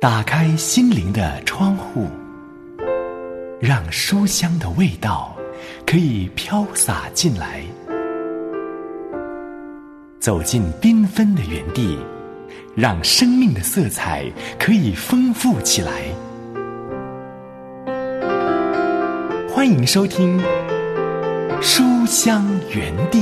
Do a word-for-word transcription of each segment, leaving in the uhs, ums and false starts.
打开心灵的窗户，让书香的味道可以飘洒进来。走进缤纷的园地，让生命的色彩可以丰富起来。欢迎收听书香园地。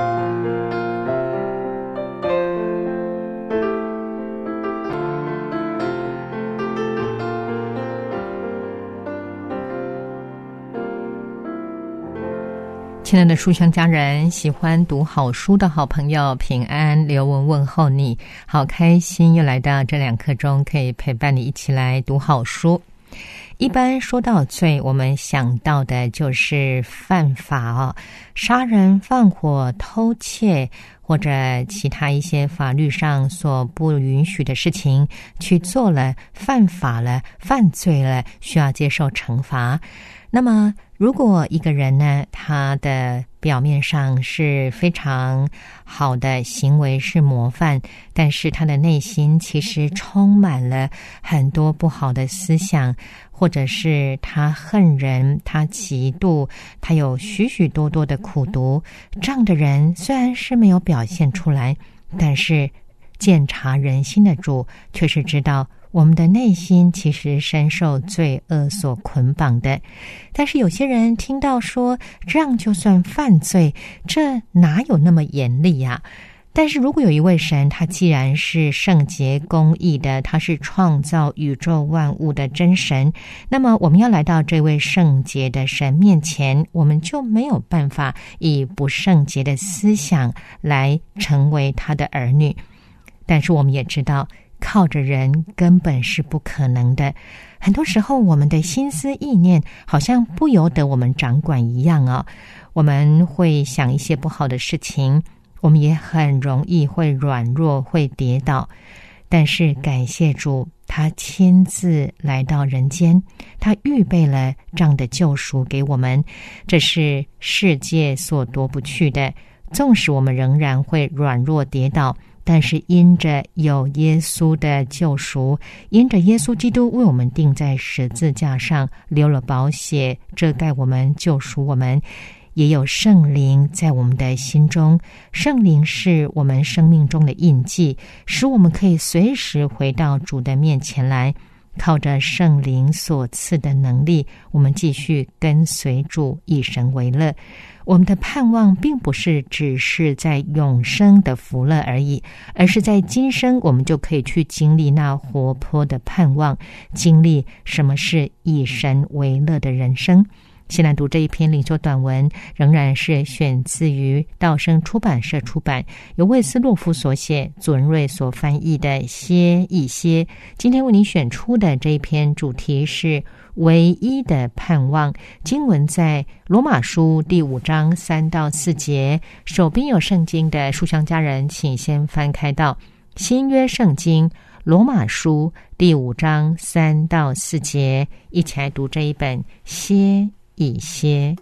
亲爱的书香家人，喜欢读好书的好朋友，平安，刘文问候你，好开心又来到这两刻钟，可以陪伴你一起来读好书。一般说到罪，我们想到的就是犯法哦，杀人、放火、偷窃，或者其他一些法律上所不允许的事情去做了，犯法了，犯罪了，需要接受惩罚。那么如果一个人呢，他的表面上是非常好的行为，是模范，但是他的内心其实充满了很多不好的思想，或者是他恨人，他嫉妒，他有许许多多的苦毒，这样的人虽然是没有表现出来，但是鉴察人心的主却是知道我们的内心其实深受罪恶所捆绑的。但是有些人听到说这样就算犯罪，这哪有那么严厉呀？但是如果有一位神，他既然是圣洁公义的，他是创造宇宙万物的真神，那么我们要来到这位圣洁的神面前，我们就没有办法以不圣洁的思想来成为他的儿女。但是我们也知道，靠着人根本是不可能的。很多时候我们的心思意念好像不由得我们掌管一样哦，我们会想一些不好的事情，我们也很容易会软弱，会跌倒。但是感谢主，他亲自来到人间，他预备了这样的救赎给我们，这是世界所夺不去的。纵使我们仍然会软弱跌倒，但是因着有耶稣的救赎，因着耶稣基督为我们钉在十字架上，流了宝血遮盖我们，救赎我们，也有圣灵在我们的心中。圣灵是我们生命中的印记，使我们可以随时回到主的面前来，靠着圣灵所赐的能力，我们继续跟随主，以神为乐。我们的盼望并不是只是在永生的福乐而已，而是在今生我们就可以去经历那活泼的盼望，经历什么是以神为乐的人生。现在读这一篇灵修短文，仍然是选自于道生出版社出版，由魏斯洛夫所写，祖文瑞所翻译的歇一歇。今天为您选出的这一篇主题是唯一的盼望，经文在罗马书第五章三到四节。手边有圣经的书香家人，请先翻开到新约圣经罗马书第五章三到四节，一起来读这一本歇一歇。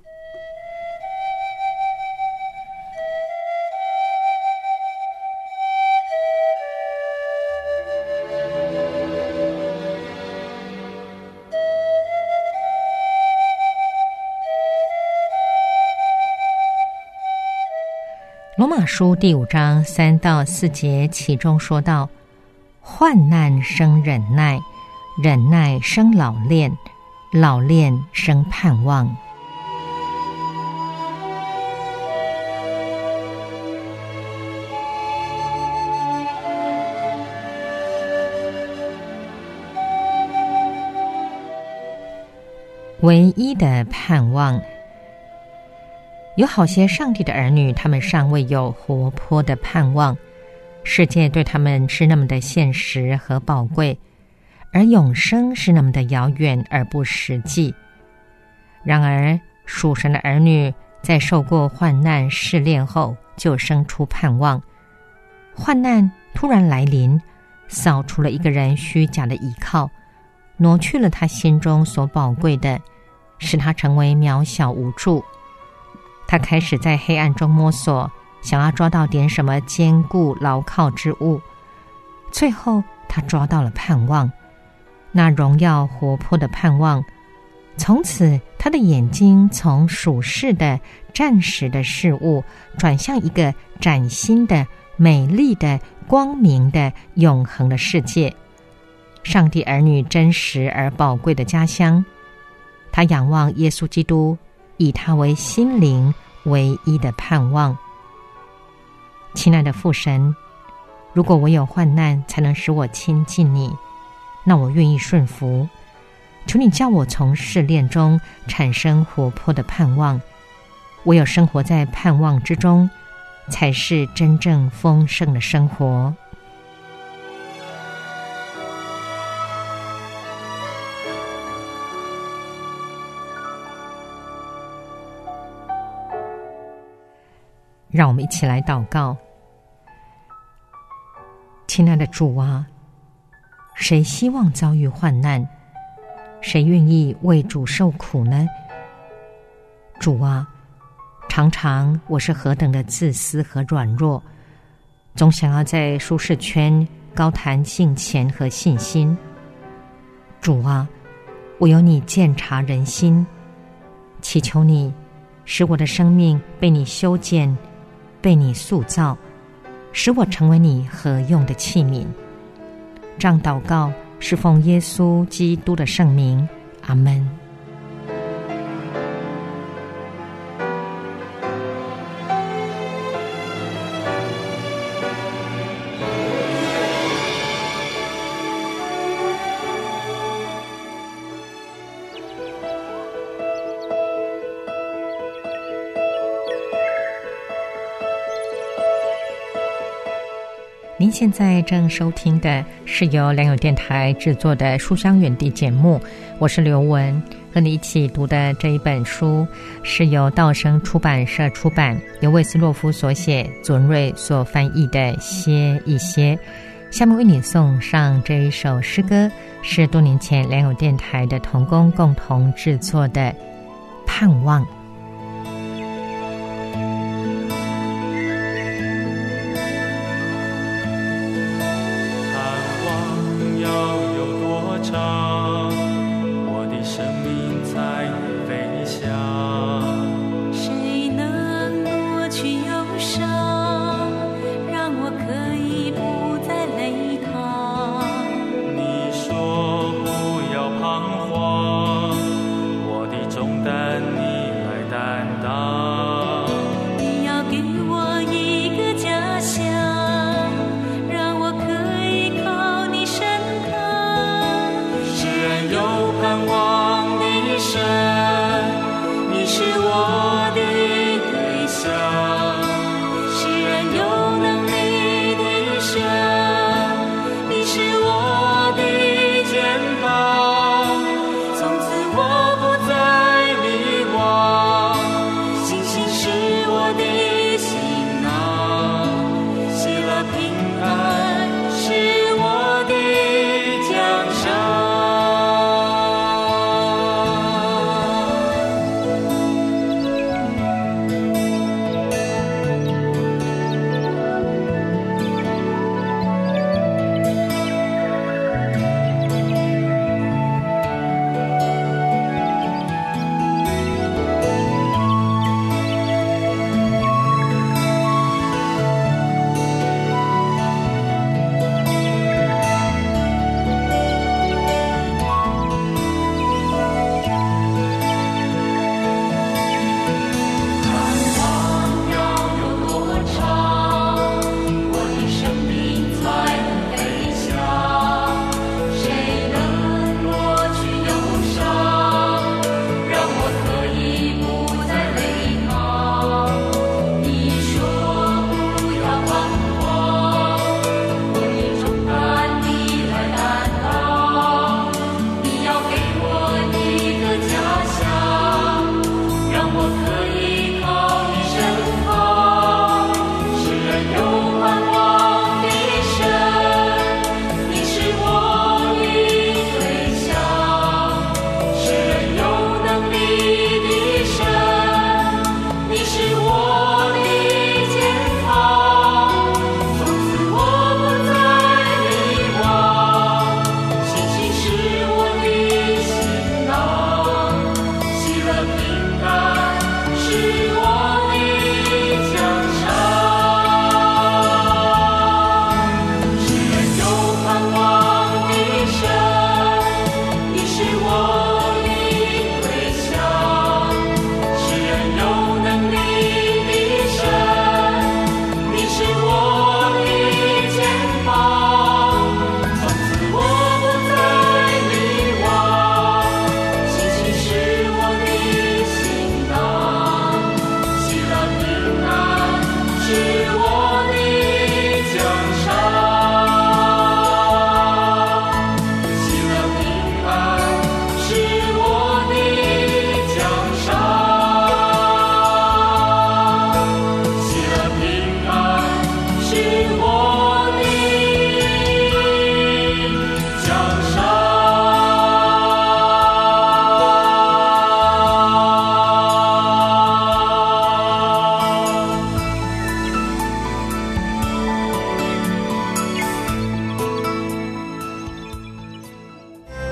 罗马书第五章三到四节，其中说到：患难生忍耐，忍耐生老练，老练生盼望。唯一的盼望。有好些上帝的儿女，他们尚未有活泼的盼望，世界对他们是那么的现实和宝贵，而永生是那么的遥远而不实际。然而属神的儿女在受过患难试炼后，就生出盼望。患难突然来临，扫除了一个人虚假的依靠，挪去了他心中所宝贵的，使他成为渺小无助。他开始在黑暗中摸索，想要抓到点什么坚固牢靠之物。最后他抓到了盼望， 那荣耀活泼的盼望。从此他的眼睛从属世的暂时的事物转向一个崭新的美丽的光明的永恒的世界，上帝儿女真实而宝贵的家乡。他仰望耶稣基督，以他为心灵唯一的盼望。亲爱的父神，如果唯有患难才能使我亲近你，那我愿意顺服。求你叫我从试炼中产生活泼的盼望，唯有生活在盼望之中，才是真正丰盛的生活。让我们一起来祷告。亲爱的主啊，谁希望遭遇患难？谁愿意为主受苦呢？主啊，常常我是何等的自私和软弱，总想要在舒适圈高谈敬虔和信心。主啊，我有你鉴察人心，祈求你使我的生命被你修剪，被你塑造，使我成为你合用的器皿。这样祷告是奉耶稣基督的圣名，阿们。您现在正收听的是由良友电台制作的书香远地节目，我是刘文，和你一起读的这一本书是由道生出版社出版，由魏斯洛夫所写，左文瑞所翻译的《歇一歇》。下面为你送上这一首诗歌，是多年前良友电台的同工共同制作的《盼望》。 我的重担你来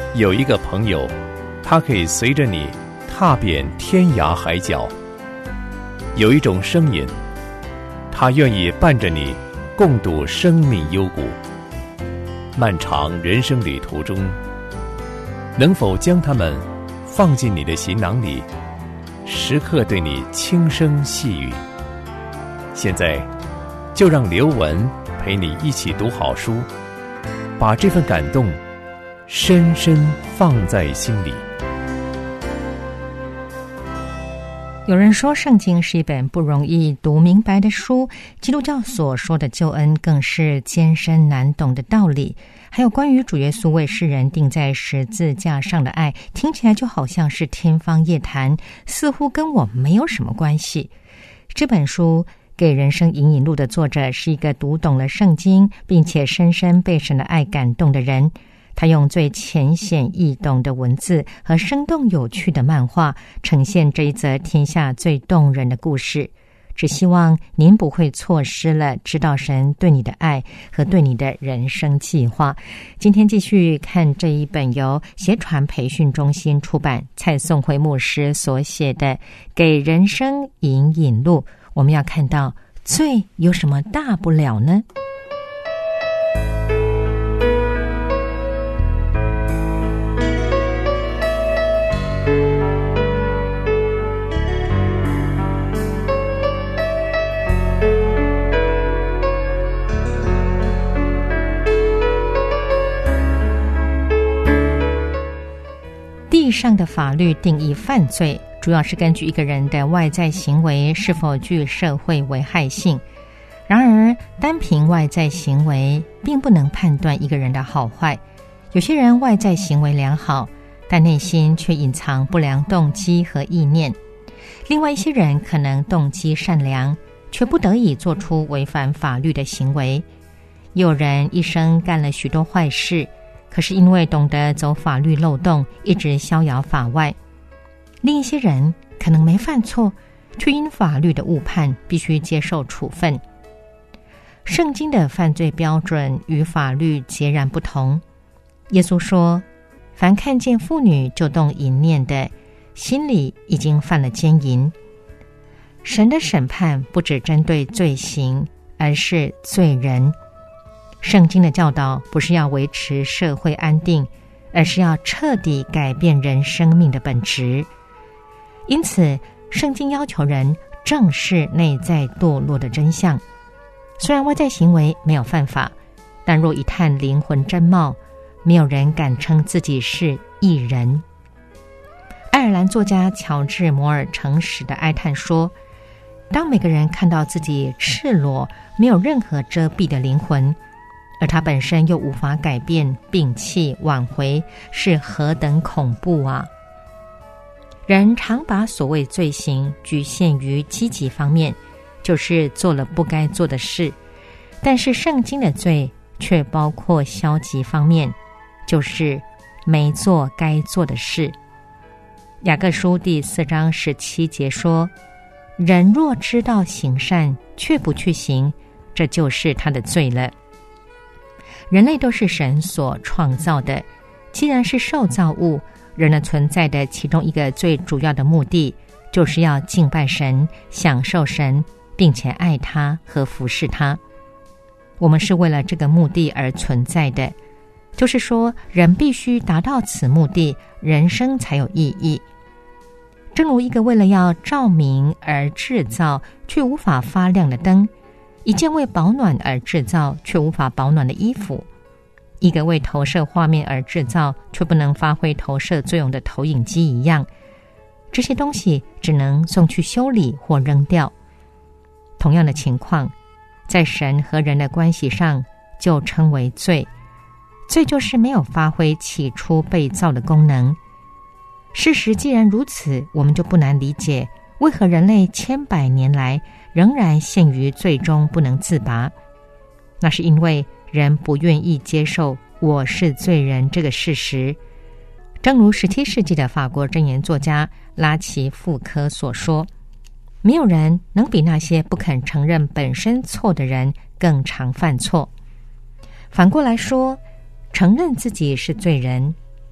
有一个朋友，他可以随着你踏遍天涯海角；有一种声音，他愿意伴着你共度生命幽谷。漫长人生旅途中，能否将它们放进你的行囊里，时刻对你轻声细语？现在就让刘文陪你一起读好书，把这份感动深深放在心里。 有人说圣经是一本不容易读明白的书，基督教所说的救恩更是艰深难懂的道理，还有关于主耶稣为世人钉在十字架上的爱，听起来就好像是天方夜谭，似乎跟我没有什么关系。这本书给人生引引路的作者是一个读懂了圣经并且深深被神的爱感动的人，他用最浅显易懂的文字和生动有趣的漫画呈现这一则天下最动人的故事，只希望您不会错失了知道神对你的爱和对你的人生计划。今天继续看这一本由协传培训中心出版，蔡颂辉牧师所写的《给人生引引路》，我们要看到罪有什么大不了呢？地上的法律定义犯罪，主要是根据一个人的外在行为是否具社会危害性。然而，单凭外在行为并不能判断一个人的好坏。有些人外在行为良好，但内心却隐藏不良动机和意念。另外一些人可能动机善良，却不得已做出违反法律的行为。有人一生干了许多坏事，可是因为懂得走法律漏洞，一直逍遥法外。另一些人可能没犯错，却因法律的误判必须接受处分。圣经的犯罪标准与法律截然不同。耶稣说，凡看见妇女就动淫念的，心里已经犯了奸淫。神的审判不只针对罪行，而是罪人。圣经的教导不是要维持社会安定，而是要彻底改变人生命的本质。因此，圣经要求人正视内在堕落的真相。虽然外在行为没有犯法，但若一探灵魂真貌，没有人敢称自己是义人。爱尔兰作家乔治·摩尔诚实的哀叹说，当每个人看到自己赤裸，没有任何遮蔽的灵魂，而他本身又无法改变、摒弃、挽回，是何等恐怖啊！人常把所谓罪行局限于积极方面，就是做了不该做的事，但是圣经的罪却包括消极方面，就是没做该做的事。雅各书第四章十七节说，人若知道行善，却不去行，这就是他的罪了。人类都是神所创造的，既然是受造物，人的存在的其中一个最主要的目的，就是要敬拜神，享受神，并且爱他和服侍他。我们是为了这个目的而存在的，就是说，人必须达到此目的，人生才有意义。正如一个为了要照明而制造却无法发亮的灯，一件为保暖而制造却无法保暖的衣服，一个为投射画面而制造却不能发挥投射作用的投影机一样，这些东西只能送去修理或扔掉。同样的情况，在神和人的关系上就称为罪。罪就是没有发挥起初被造的功能。事实既然如此，我们就不难理解为何人类千百年来仍然陷于罪中不能自拔。那是因为人不愿意接受我是罪人这个事实。正如十七世纪的法国箴言作家拉奇富科所说，没有人能比那些不肯承认本身错的人更常犯错。反过来说，承认自己是罪人，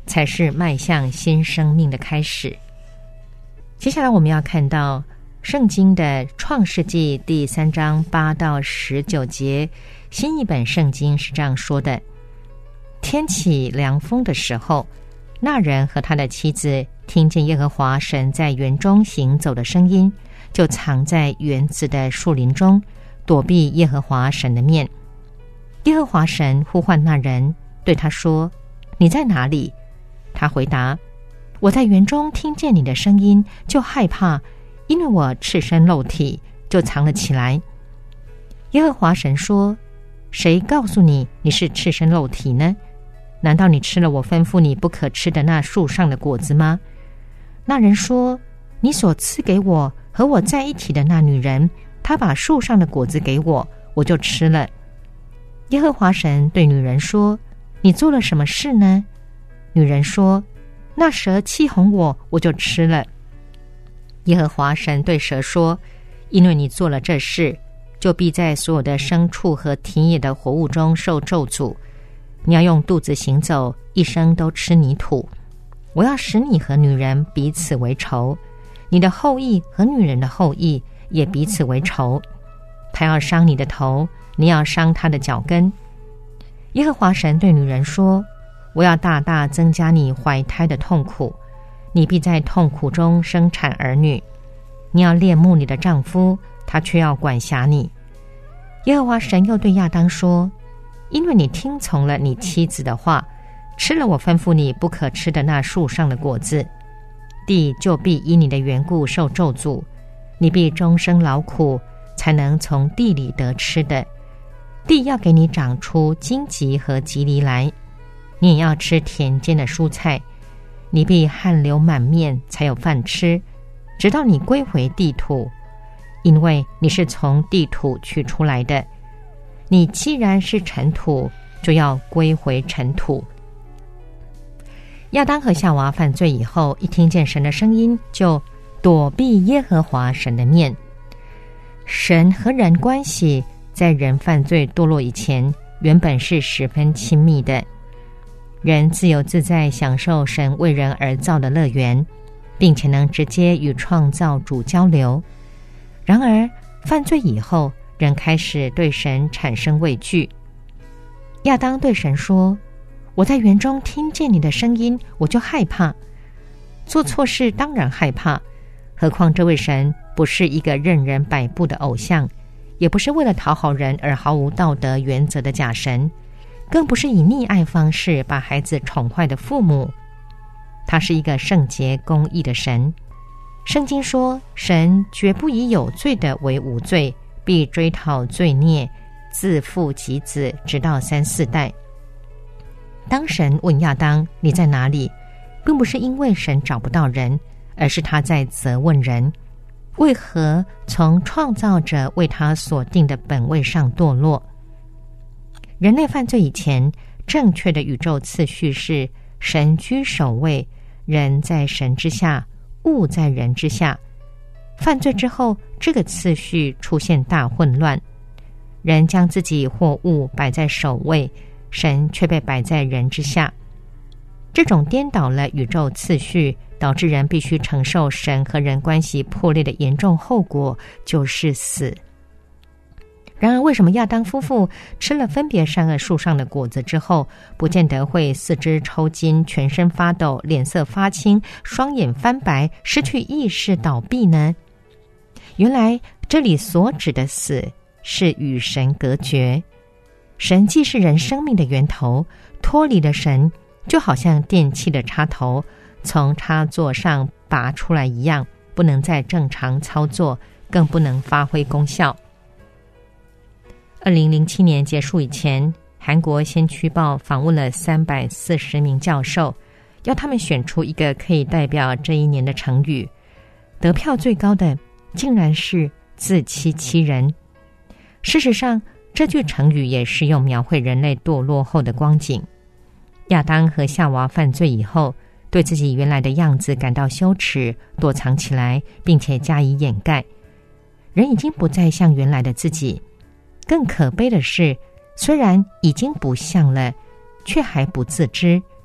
才是迈向新生命的开始。接下来我们要看到圣经的创世纪第三章八到十九节，新译本圣经是这样说的：天起凉风的时候，那人和他的妻子听见耶和华神在园中行走的声音，就藏在园子的树林中，躲避耶和华神的面。耶和华神呼唤那人，对他说：你在哪里？他回答：我在园中听见你的声音，就害怕，因为我赤身露体，就藏了起来。耶和华神说：谁告诉你你是赤身露体呢？难道你吃了我吩咐你不可吃的那树上的果子吗？那人说：你所赐给我和我在一起的那女人，她把树上的果子给我，我就吃了。耶和华神对女人说：你做了什么事呢？女人说：那蛇欺哄我，我就吃了。耶和华神对蛇说：因为你做了这事，就必在所有的牲畜和田野的活物中受咒诅。你要用肚子行走，一生都吃泥土。我要使你和女人彼此为仇，你的后裔和女人的后裔也彼此为仇。他要伤你的头，你要伤他的脚跟。耶和华神对女人说：我要大大增加你怀胎的痛苦，你必在痛苦中生产儿女。你要恋慕你的丈夫，他却要管辖你。耶和华神又对亚当说：因为你听从了你妻子的话，吃了我吩咐你不可吃的那树上的果子，地就必因你的缘故受咒诅，你必终生劳苦，才能从地里得吃的。地要给你长出荆棘和棘藜来，你也要吃田间的蔬菜。你必汗流满面，才有饭吃，直到你归回地土，因为你是从地土取出来的。你既然是尘土，就要归回尘土。亚当和夏娃犯罪以后，一听见神的声音，就躲避耶和华神的面。神和人关系在人犯罪堕落以前，原本是十分亲密的。人自由自在享受神为人而造的乐园，并且能直接与创造主交流。然而犯罪以后，人开始对神产生畏惧。亚当对神说：我在园中听见你的声音，我就害怕。做错事当然害怕，何况这位神不是一个任人摆布的偶像，也不是为了讨好人而毫无道德原则的假神，更不是以溺爱方式把孩子宠坏的父母。他是一个圣洁公义的神。圣经说，神绝不以有罪的为无罪，必追讨罪孽，自父及子，直到三四代。当神问亚当你在哪里，并不是因为神找不到人，而是他在责问人为何从创造者为他所定的本位上堕落。人类犯罪以前，正确的宇宙次序是神居首位，人在神之下，物在人之下。犯罪之后，这个次序出现大混乱，人将自己或物摆在首位，神却被摆在人之下。这种颠倒了宇宙次序，导致人必须承受神和人关系破裂的严重后果，就是死。然而，为什么亚当夫妇吃了分别善恶树上的果子之后，不见得会四肢抽筋、全身发抖、脸色发青、双眼翻白、失去意识、倒闭呢？原来这里所指的死是与神隔绝。神既是人生命的源头，脱离了神，就好像电器的插头从插座上拔出来一样，不能再正常操作，更不能发挥功效。二零零七年结束以前，韩国先驱报访问了三百四十名教授，要他们选出一个可以代表这一年的成语。得票最高的竟然是自欺欺人。事实上，这句成语也适用描绘人类堕落后的光景。亚当和夏娃犯罪以后，对自己原来的样子感到羞耻，躲藏起来，并且加以掩盖。人已经不再像原来的自己。更可悲的是，虽然已经不像了，却还不自知。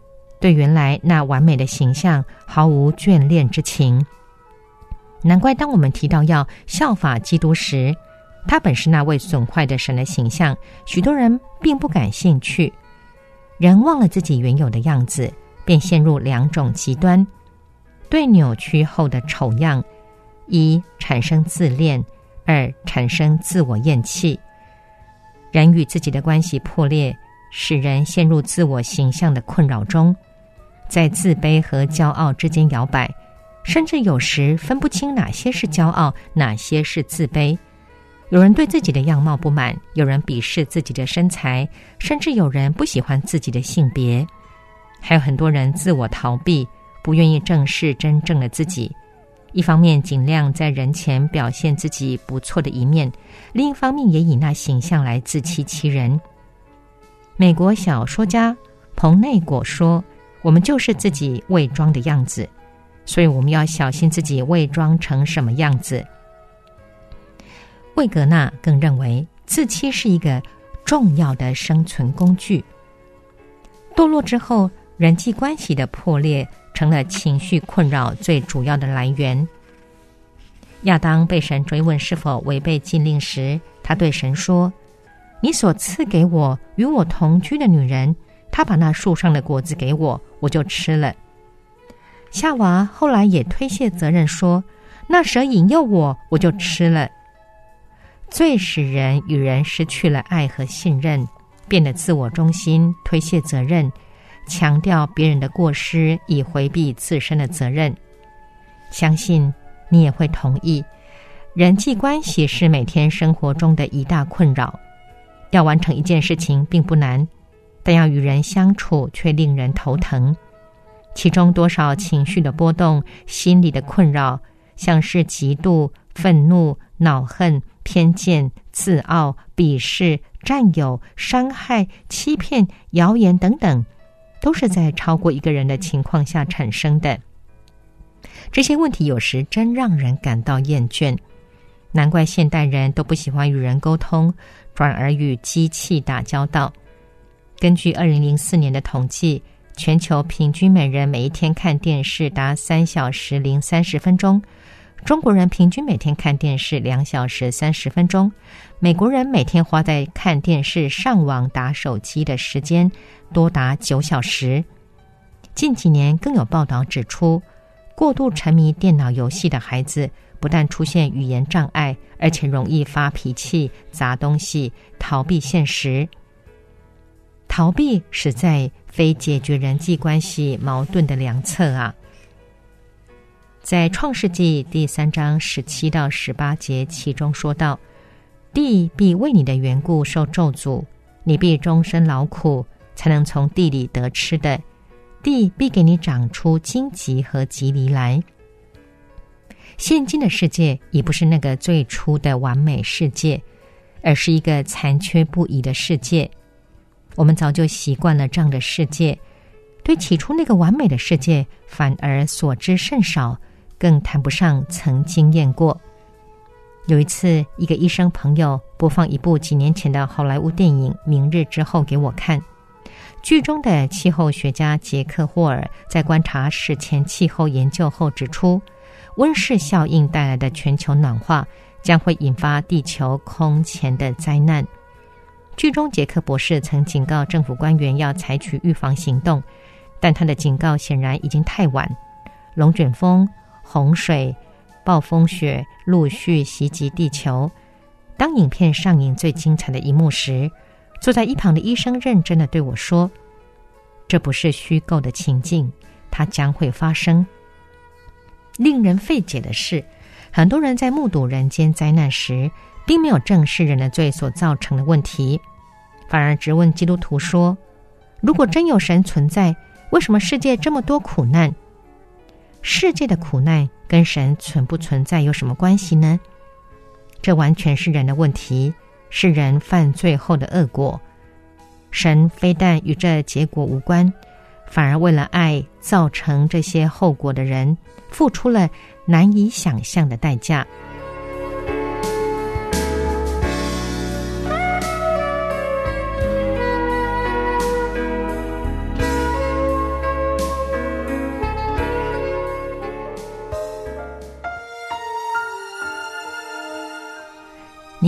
对原来那完美的形象毫无眷恋之情。难怪当我们提到要效法基督时，他本是那位损坏的神的形象，许多人并不感兴趣。人忘了自己原有的样子，便陷入两种极端：对扭曲后的丑样，一产生自恋，二产生自我厌弃。人与自己的关系破裂，使人陷入自我形象的困扰中，在自卑和骄傲之间摇摆，甚至有时分不清哪些是骄傲，哪些是自卑。有人对自己的样貌不满，有人鄙视自己的身材，甚至有人不喜欢自己的性别。还有很多人自我逃避，不愿意正视真正的自己。一方面尽量在人前表现自己不错的一面，另一方面也以那形象来自欺欺人。美国小说家彭内果说，我们就是自己伪装的样子，所以我们要小心自己伪装成什么样子。魏格纳更认为，自欺是一个重要的生存工具。堕落之后，人际关系的破裂成了情绪困扰最主要的来源。亚当被神追问是否违背禁令时，他对神说：你所赐给我与我同居的女人，她把那树上的果子给我，我就吃了。夏娃后来也推卸责任说：那蛇引诱我，我就吃了。最使人与人失去了爱和信任，变得自我中心，推卸责任，强调别人的过失，以回避自身的责任。相信你也会同意，人际关系是每天生活中的一大困扰。要完成一件事情并不难，但要与人相处却令人头疼。其中多少情绪的波动，心理的困扰，像是嫉妒、愤怒、恼恨、偏见、自傲、鄙视、占有、伤害、欺骗、谣言等等，都是在超过一个人的情况下产生的。这些问题有时真让人感到厌倦，难怪现代人都不喜欢与人沟通，转而与机器打交道。根据二零零四年的统计，全球平均每人每一天看电视达三小时零三十分钟，中国人平均每天看电视两小时三十分钟，美国人每天花在看电视、上网、打手机的时间多达九小时。近几年更有报道指出，过度沉迷电脑游戏的孩子不但出现语言障碍，而且容易发脾气、砸东西、逃避现实。逃避实在非解决人际关系矛盾的良策啊！在创世纪第三章十七到十八节，其中说到：地必为你的缘故受咒诅，你必终身劳苦，才能从地里得吃的。地必给你长出荆棘和棘藜来。现今的世界已不是那个最初的完美世界，而是一个残缺不已的世界。我们早就习惯了这样的世界，对起初那个完美的世界反而所知甚少，更谈不上曾经验过。有一次，一个医生朋友播放一部几年前的好莱坞电影《明日之后》给我看。剧中的气候学家杰克·霍尔在观察史前气候研究后指出，温室效应带来的全球暖化将会引发地球空前的灾难。剧中杰克博士曾警告政府官员要采取预防行动，但他的警告显然已经太晚。龙卷风、洪水、暴风雪陆续袭击地球。当影片上映最精彩的一幕时，坐在一旁的医生认真地对我说：这不是虚构的情境，它将会发生。令人费解的是，很多人在目睹人间灾难时，并没有正视人的罪所造成的问题，反而质问基督徒说：如果真有神存在，为什么世界这么多苦难？世界的苦难跟神存不存在有什么关系呢？这完全是人的问题，是人犯罪后的恶果。神非但与这结果无关，反而为了爱造成这些后果的人，付出了难以想象的代价。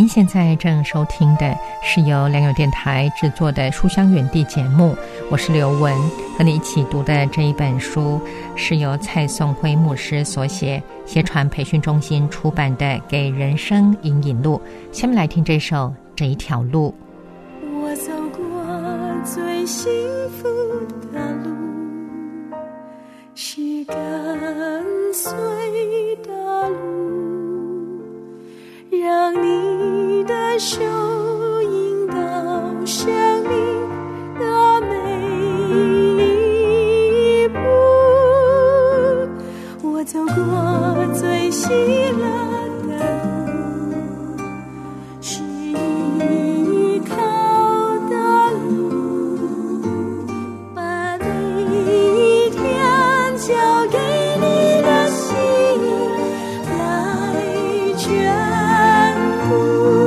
您现在正收听的是由良友电台制作的书香园地节目，我是刘文，和你一起读的这一本书是由蔡颂辉牧师所写，协传培训中心出版的《给人生引引路》。下面来听这首《这一条路》。 我走过最幸福的路，是跟随的路，让你的手引导生命的每一步。我走过最喜乐的路，是依靠的路，把每一天交给你的心来眷顾。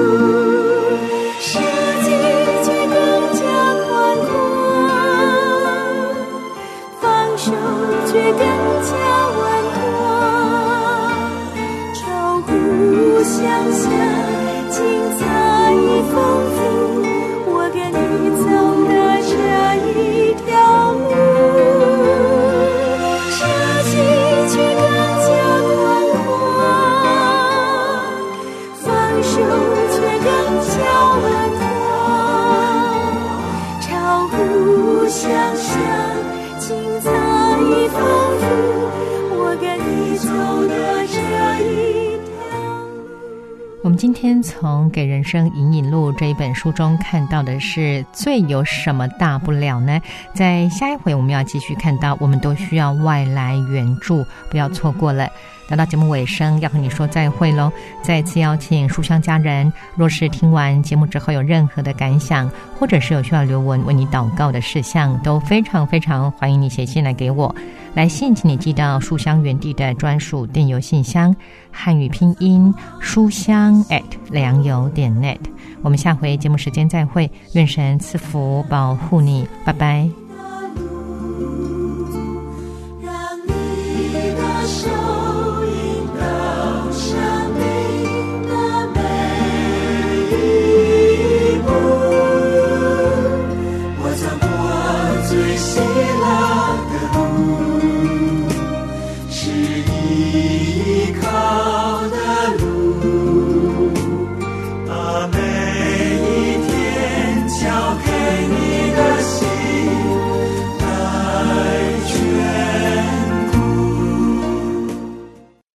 世界却更加宽阔，放手却更加稳妥，超乎想象，精彩丰富，我跟你走的这一条路。世界却更加宽阔，放手却更加稳妥，超乎想象，精彩丰富，我跟你走的这一条路。 我们今天从《给人生引引路》这一本书中看到的是罪有什么大不了呢？在下一回我们要继续看到，我们都需要外来援助，不要错过了。来到节目尾声，要和你说再会喽！再次邀请书香家人，若是听完节目之后有任何的感想，或者是有需要留文为你祷告的事项，都非常非常欢迎你写信来给我。来信请你寄到书香园地的专属电邮信箱，汉语拼音书香 at 良友点 net。我们下回节目时间再会，愿神赐福保护你，拜拜。 依靠的